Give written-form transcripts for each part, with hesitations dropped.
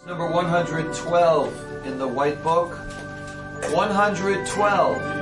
Number 112 in the White Book. 112.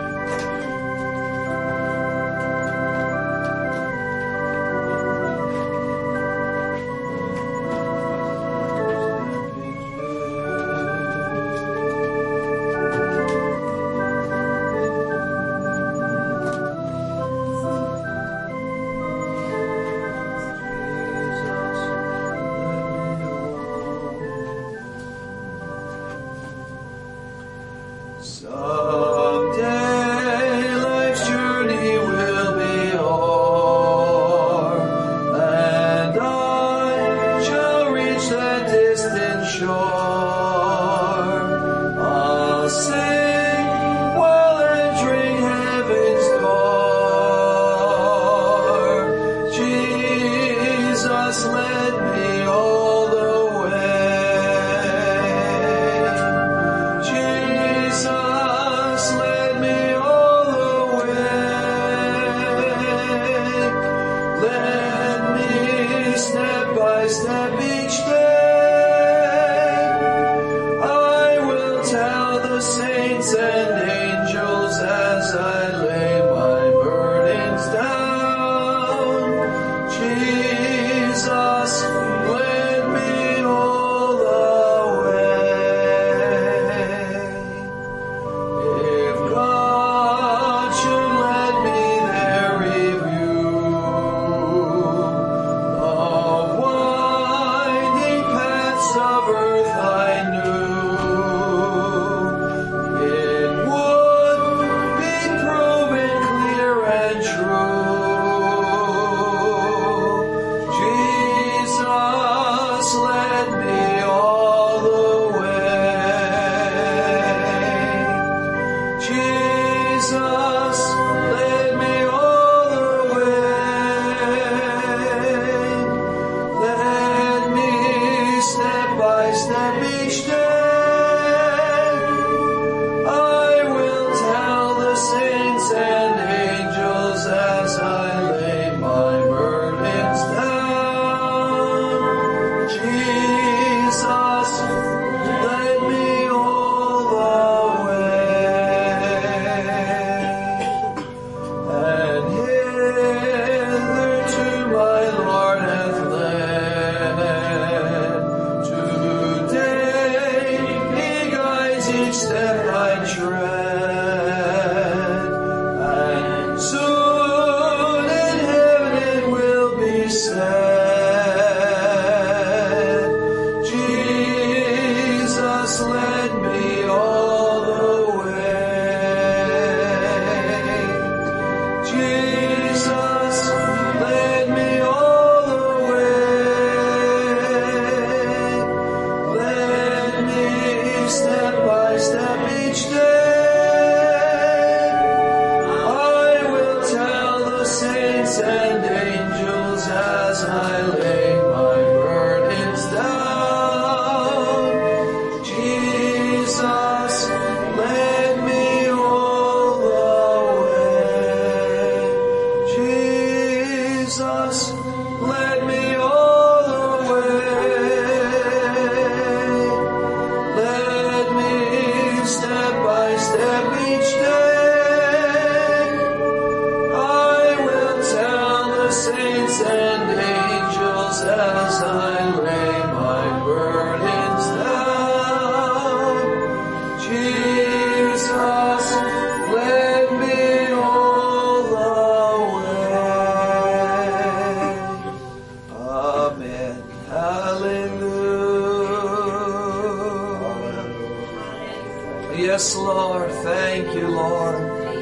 Yes, Lord. Thank you, Lord.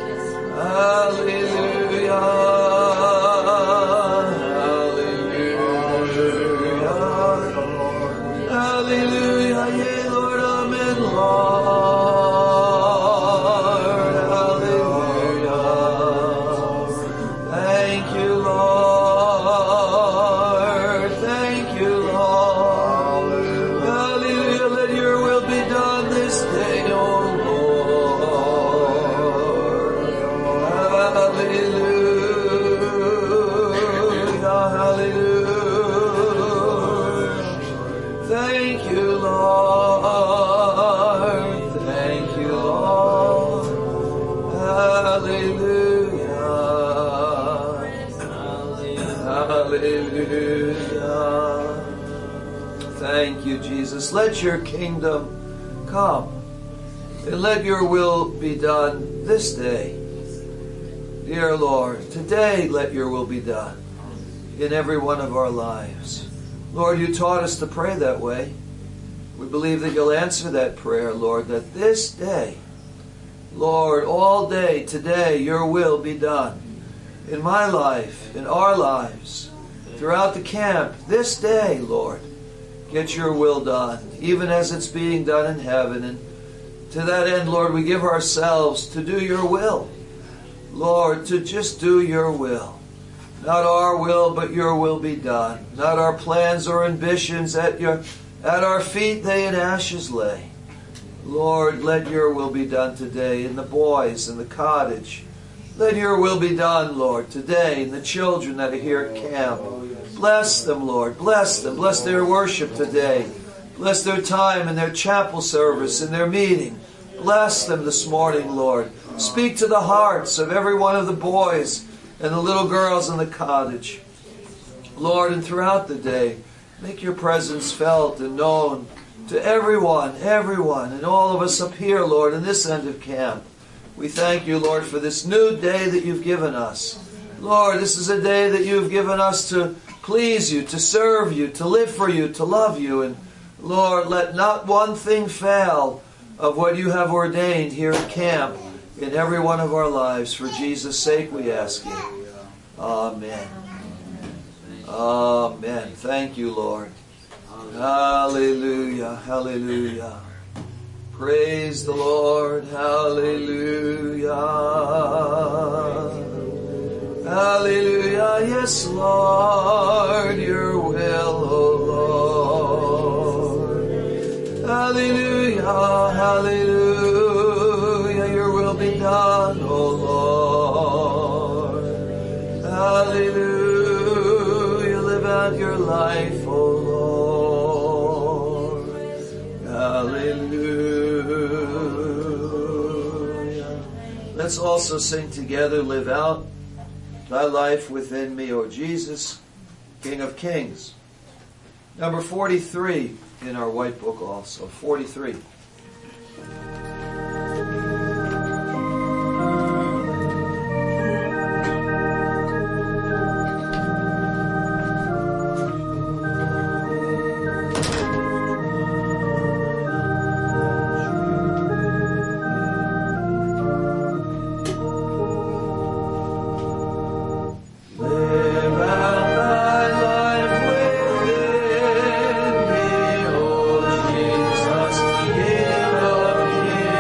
Hallelujah. Hallelujah. Hallelujah. Yea, Lord. Amen, Lord. Hallelujah. Thank you, Lord. Thank you, Lord. Hallelujah. Let your will be done this day, O Lord. Hallelujah. Hallelujah. Thank you, Lord. thank you, Jesus. Let your kingdom come, and let your will be done this day. Dear Lord, today let your will be done in every one of our lives. Lord, you taught us to pray that way. We believe that you'll answer that prayer, Lord, that this day, Lord, all day, today, your will be done in my life, in our lives, throughout the camp. This day, Lord, get your will done, even as it's being done in heaven. And to that end, Lord, we give ourselves to do your will. Lord, to just do your will. Not our will, but your will be done. Not our plans or ambitions. At our feet they in ashes lay. Lord, let your will be done today in the boys in the cottage. Let your will be done, Lord, today in the children that are here at camp. Bless them, Lord. Bless them. Bless their worship today. Bless their time in their chapel service, in their meeting. Bless them this morning, Lord. Speak to the hearts of every one of the boys and the little girls in the cottage. Lord, and throughout the day, make your presence felt and known to everyone, and all of us up here, Lord, in this end of camp. We thank you, Lord, for this new day that you've given us. Lord, this is a day that you've given us to please you, to serve you, to live for you, to love you. And Lord, let not one thing fail of what you have ordained here at camp in every one of our lives. For Jesus' sake we ask you. Amen. Amen. Thank you, Lord. Hallelujah. Hallelujah. Praise the Lord. Hallelujah. Hallelujah. Yes, Lord, your will, O Lord. Hallelujah. Hallelujah. Your will be done, O Lord. Hallelujah. Live out your life, O Lord. Hallelujah. Let's also sing together, Live Out Thy Life Within Me, O Jesus, King of Kings. Number 43 in our white book also. 43. King of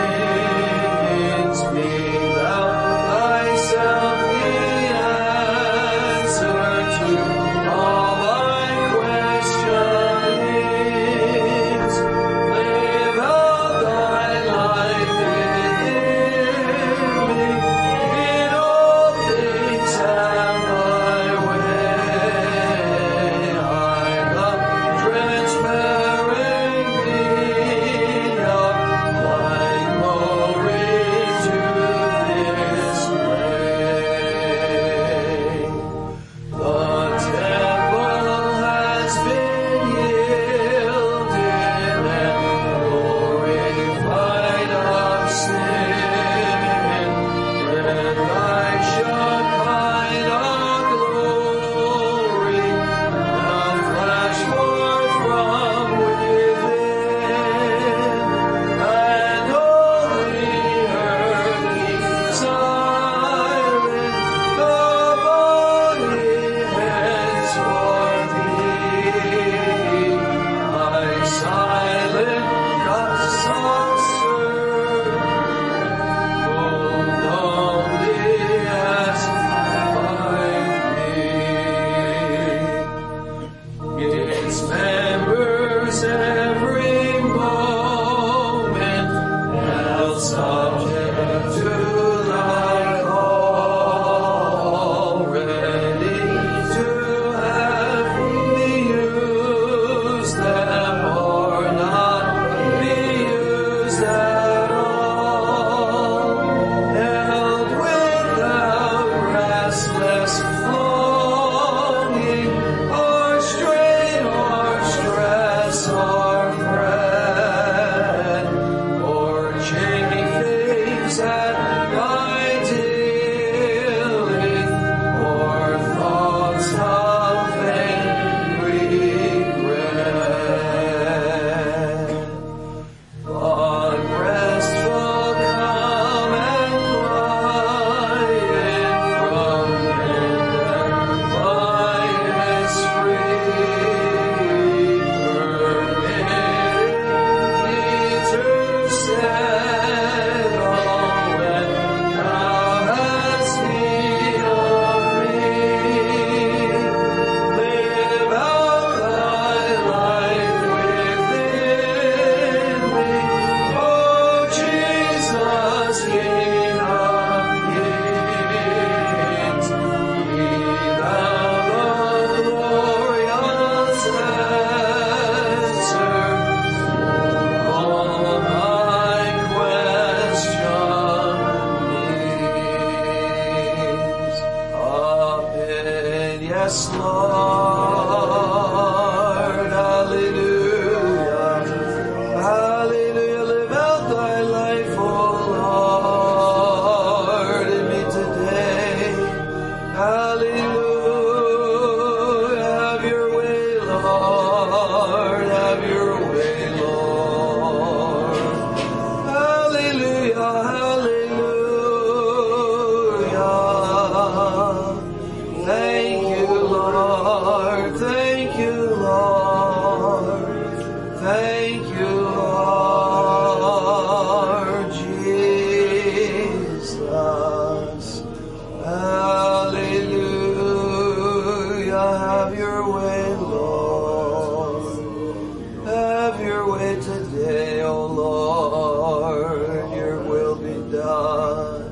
pray today, O Lord, your will be done.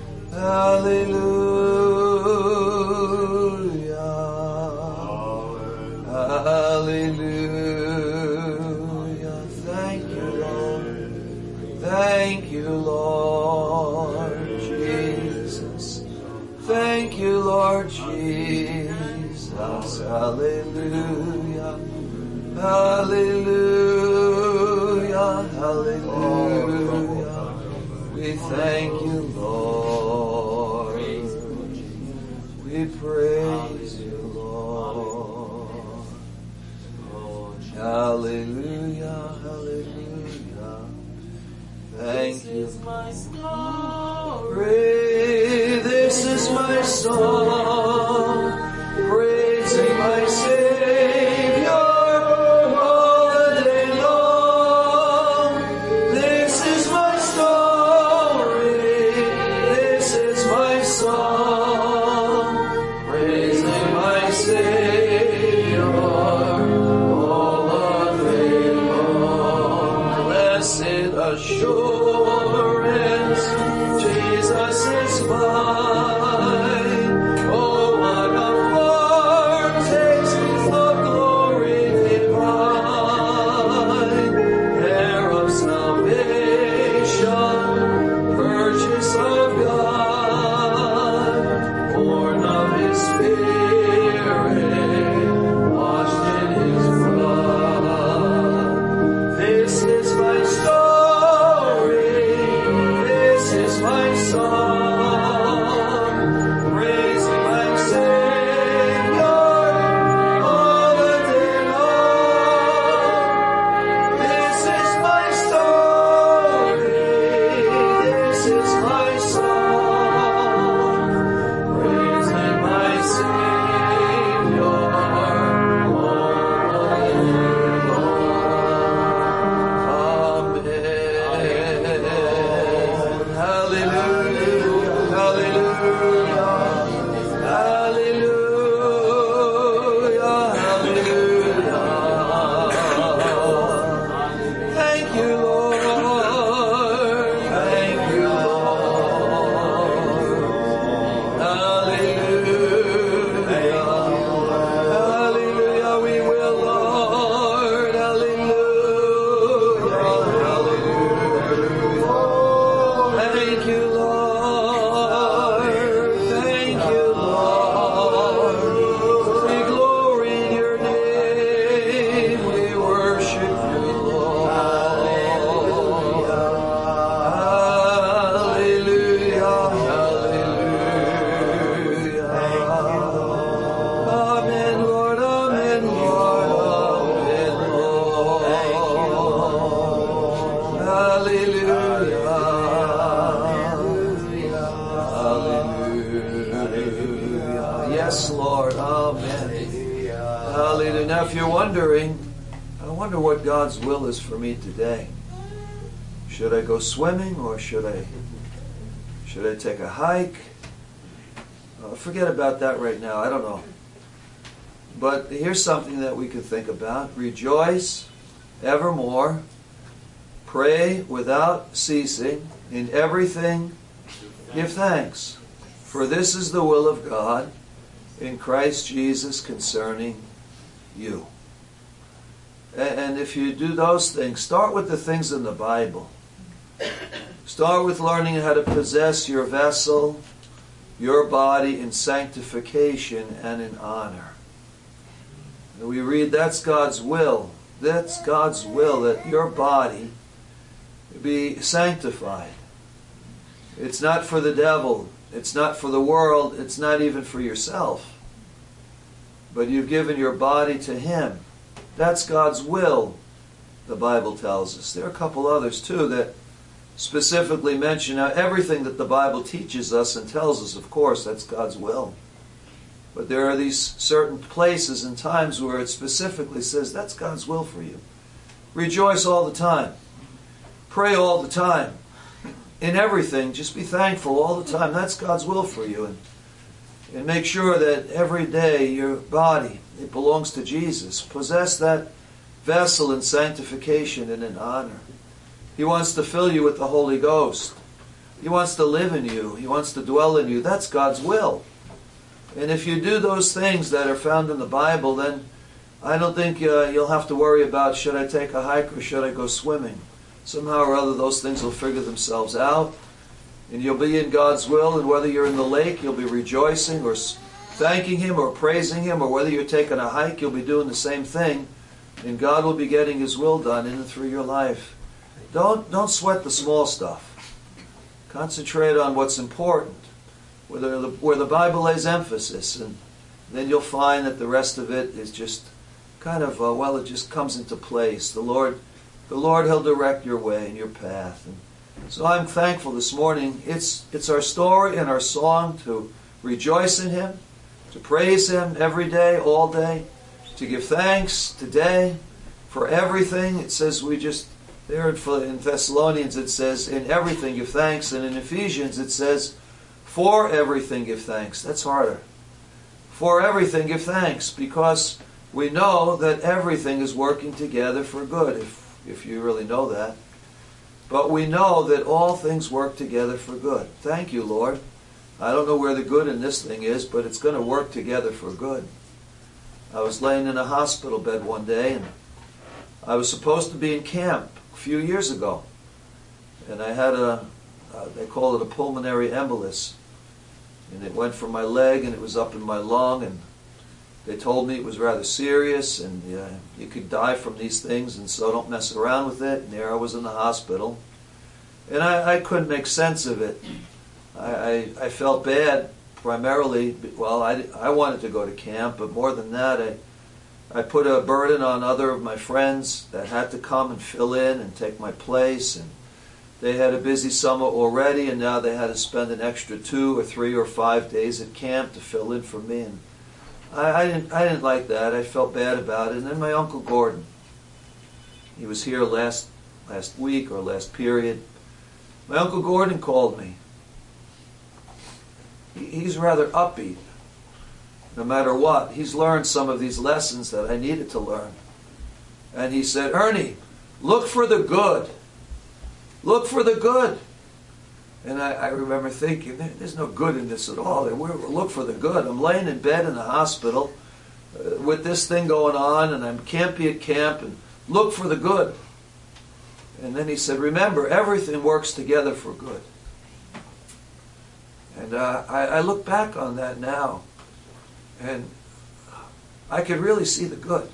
Hallelujah. Hallelujah. Thank you, Lord. Thank you, Lord Jesus. Thank you, Lord Jesus. Hallelujah. Hallelujah. Hallelujah. We thank you, Lord. We praise you, Lord. Hallelujah. Hallelujah. Thank you. This is my song, praising my Savior all the day long. This is my story, this is my song, praising my Savior all the day long. Blessed assurance, Jesus is mine. Oh, what a foretaste of glory divine, heir of salvation, purchase of God, born of His Spirit, washed in His blood. This is my story, this is my song, praising my Savior all the day long. This is my story, this is my song, praising my Savior all the day long. Amen. Hallelujah. Hallelujah. Hallelujah. Hallelujah. Thank you, Lord. Thank you, Lord. Hallelujah. Hallelujah. We will, Lord. Hallelujah. Hallelujah. Thank you, Lord. Thank you, Lord. We glory in your name. We worship you, Lord. Hallelujah. Hallelujah. Amen, Lord. Amen, Lord. Amen, Lord. Hallelujah. Hallelujah. Yes, Lord. Amen. Hallelujah. Now, if you're wondering, I wonder what God's will is for me today. Should I go swimming or should I take a hike? Forget about that right now. I don't know. But here's something that we could think about. Rejoice evermore. Pray without ceasing. In everything give thanks. For this is the will of God in Christ Jesus concerning you. And if you do those things, start with the things in the Bible. Start with learning how to possess your vessel, your body in sanctification and in honor. And we read that's God's will. That's God's will, that your body be sanctified. It's not for the devil. It's not for the world. It's not even for yourself. But you've given your body to Him. That's God's will, the Bible tells us. There are a couple others too that specifically mention now everything that the Bible teaches us and tells us, of course, that's God's will. But there are these certain places and times where it specifically says that's God's will for you. Rejoice all the time. Pray all the time. In everything, just be thankful all the time. That's God's will for you. And make sure that every day your body, it belongs to Jesus. Possess that vessel in sanctification and in honor. He wants to fill you with the Holy Ghost. He wants to live in you. He wants to dwell in you. That's God's will. And if you do those things that are found in the Bible, then I don't think you'll have to worry about, should I take a hike or should I go swimming? Somehow or other, those things will figure themselves out. And you'll be in God's will, and whether you're in the lake, you'll be rejoicing or thanking Him or praising Him, or whether you're taking a hike, you'll be doing the same thing. And God will be getting His will done in and through your life. Don't sweat the small stuff. Concentrate on what's important, where the Bible lays emphasis, and then you'll find that the rest of it is just kind of, it just comes into place. The Lord, He'll direct your way and your path. And so I'm thankful this morning. It's our story and our song to rejoice in Him, to praise Him every day, all day, to give thanks today for everything. It says there in Thessalonians it says, in everything give thanks, and in Ephesians it says, for everything give thanks. That's harder. For everything give thanks, because we know that everything is working together for good, if you really know that. But we know that all things work together for good. Thank you, Lord. I don't know where the good in this thing is, but it's going to work together for good. I was laying in a hospital bed one day, and I was supposed to be in camp a few years ago. And I had they call it a pulmonary embolus. And it went from my leg, and it was up in my lung, and they told me it was rather serious, and you could die from these things, and so don't mess around with it. And there I was in the hospital. And I couldn't make sense of it. I felt bad, primarily. Well, I wanted to go to camp, but more than that, I put a burden on other of my friends that had to come and fill in and take my place. And they had a busy summer already, and now they had to spend an extra 2 or 3 or 5 days at camp to fill in for me. And I didn't like that. I felt bad about it. And then my Uncle Gordon, he was here last week or last period. My Uncle Gordon called me. He's rather upbeat, no matter what. He's learned some of these lessons that I needed to learn. And he said, Ernie, look for the good. Look for the good. And I remember thinking, there's no good in this at all. Look for the good. I'm laying in bed in the hospital with this thing going on, and I can't be at camp, and look for the good. And then he said, remember, everything works together for good. And I look back on that now, and I could really see the good.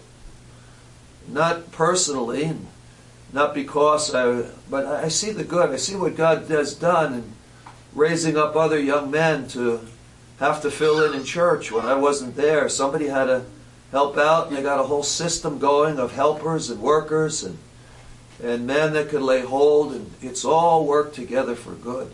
Not personally, not because but I see the good. I see what God has done in raising up other young men to have to fill in church when I wasn't there. Somebody had to help out, and they got a whole system going of helpers and workers and men that could lay hold, and it's all worked together for good.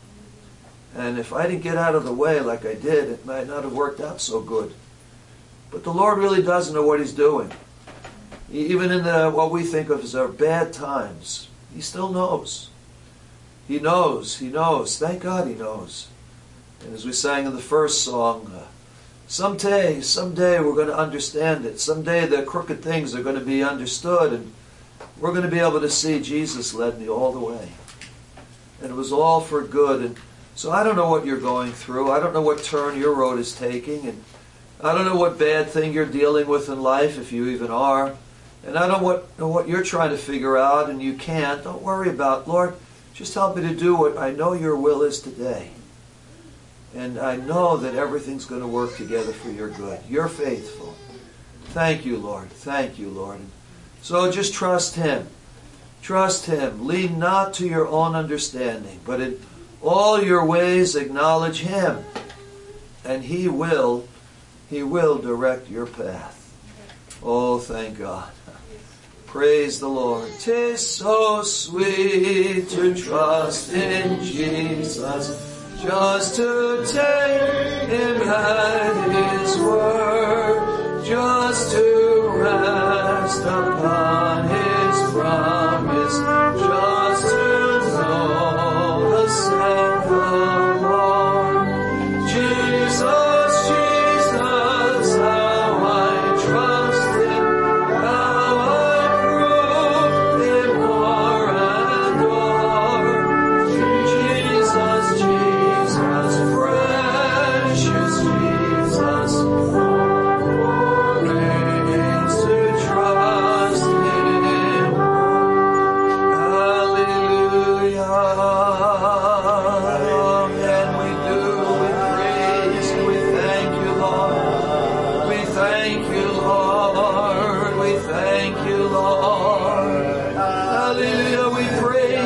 And if I didn't get out of the way like I did, it might not have worked out so good. But the Lord really does know what He's doing. Even in what we think of as our bad times, He still knows. He knows. He knows. Thank God He knows. And as we sang in the first song, someday we're going to understand it. Someday the crooked things are going to be understood, and we're going to be able to see Jesus led me all the way. And it was all for good. And so I don't know what you're going through. I don't know what turn your road is taking. And I don't know what bad thing you're dealing with in life, if you even are. And I don't know what you're trying to figure out, and you can't. Don't worry about it. Lord, just help me to do what I know your will is today. And I know that everything's going to work together for your good. You're faithful. Thank you, Lord. Thank you, Lord. So just trust Him. Trust Him. Lean not to your own understanding, but in all your ways acknowledge Him, and He will direct your path. Oh, thank God. Praise the Lord. 'Tis so sweet to trust in Jesus, just to take Him at His word, just to rest upon His promise, just to know the same the Lord. Jesus, Jesus, how I trust Him, how I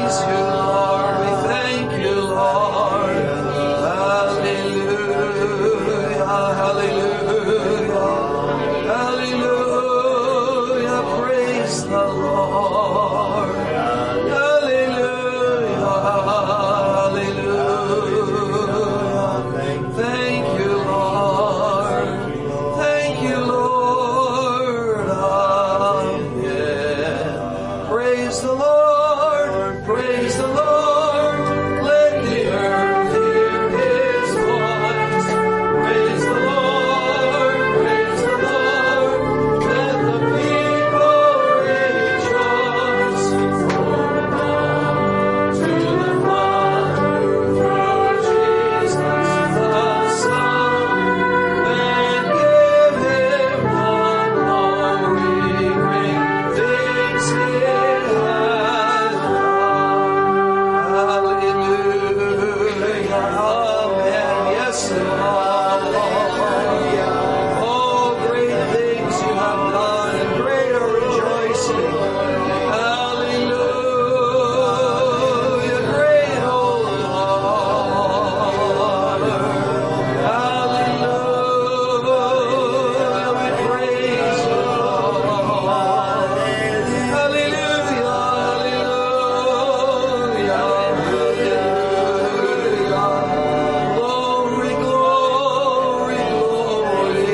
praise you, Lord. We thank you, Lord. Hallelujah, hallelujah, hallelujah. Praise the Lord. Hallelujah, hallelujah. Thank you, Lord. Thank you, Lord. Amen. Praise the Lord. Praise the Lord. Let the earth hear his voice. Praise the Lord. Praise the Lord. Let the people rejoice. To the Father through Jesus the Son, and give him the glory. Great things he has done. Hallelujah. Amen. Yes, Lord. Oh, great things you have done, and greater rejoicing. Hallelujah. Great, oh Lord. Hallelujah. We praise you, Lord. Hallelujah. Hallelujah. Glory, glory, glory.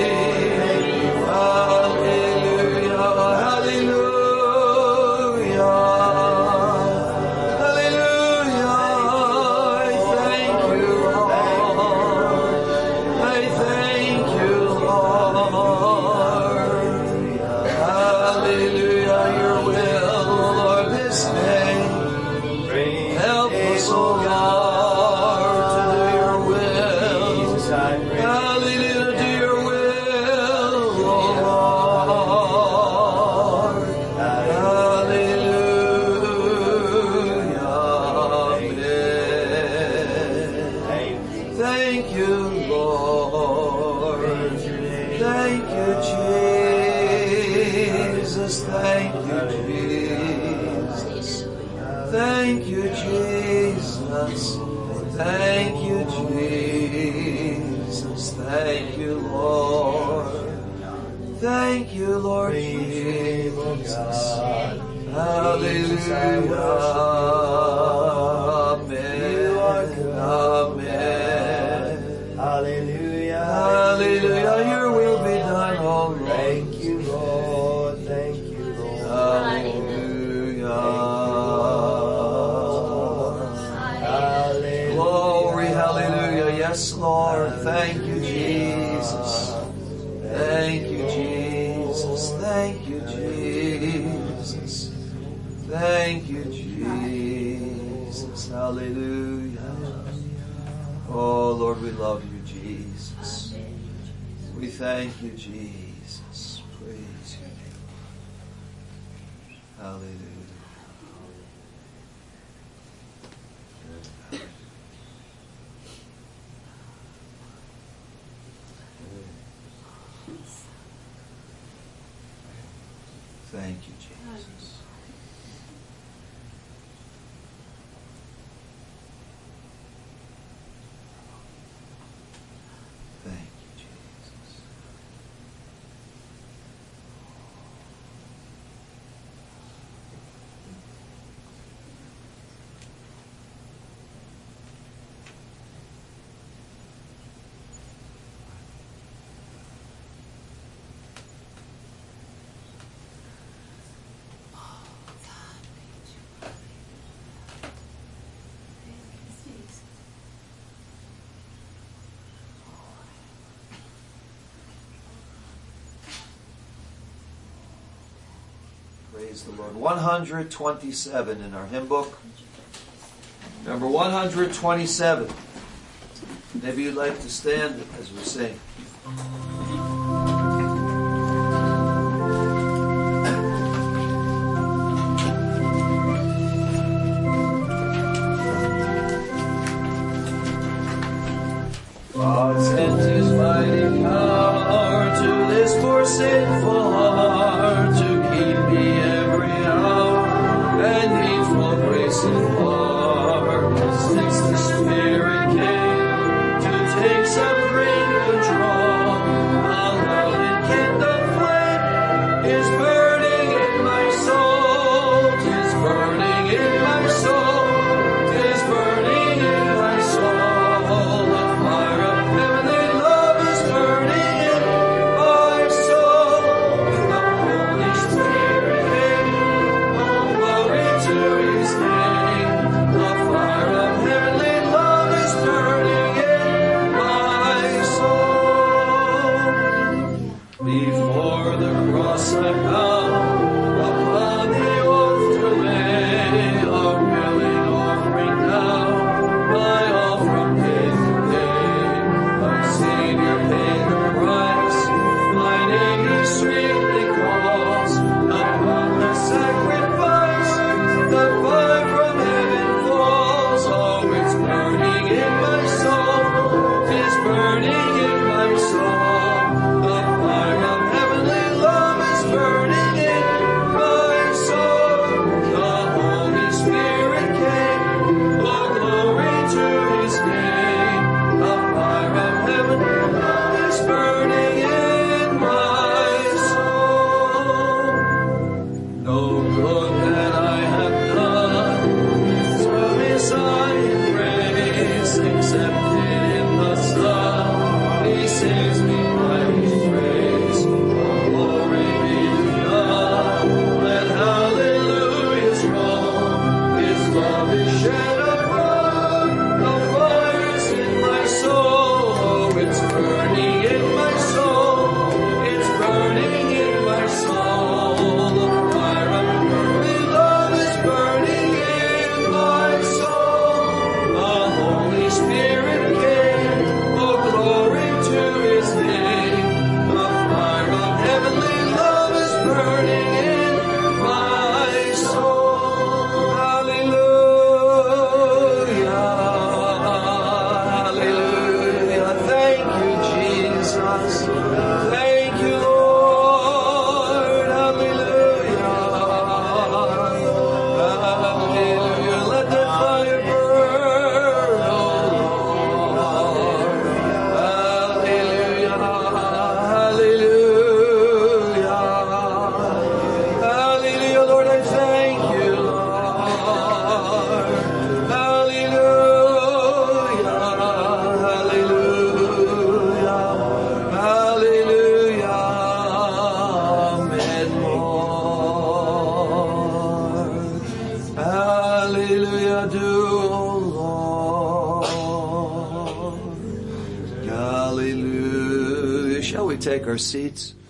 Hallelujah. Hallelujah. Hallelujah. I thank you, Lord. I thank you, Lord. Hallelujah. Your will, Lord, this day. Help us, oh Lord, to do your will. Hallelujah, do your will, oh Lord. Hallelujah. Amen. Thank you, Lord. Thank you, Jesus. Thank you, Jesus. Thank you, Jesus. Thank you, Jesus. Thank you, Lord. Thank you, Lord Jesus. Hallelujah. Amen. Amen. Hallelujah. Hallelujah. Your will be done, oh Lord. Thank you, Lord. Thank you, Lord. Hallelujah. Hallelujah. Glory, hallelujah. Yes, Lord. Thank you, Jesus. Thank you, Jesus. Thank you, Jesus. Thank you, Jesus. Hallelujah. Oh, Lord, we love you, Jesus. We thank you, Jesus. Praise your name. Hallelujah. Thank you, Jesus. Thank you, Jesus. Praise the Lord. 127 in our hymn book. Number 127. Maybe you'd like to stand as we sing. God sent His mighty power to this poor sinful heart to keep me every hour, and needful grace Take our seats.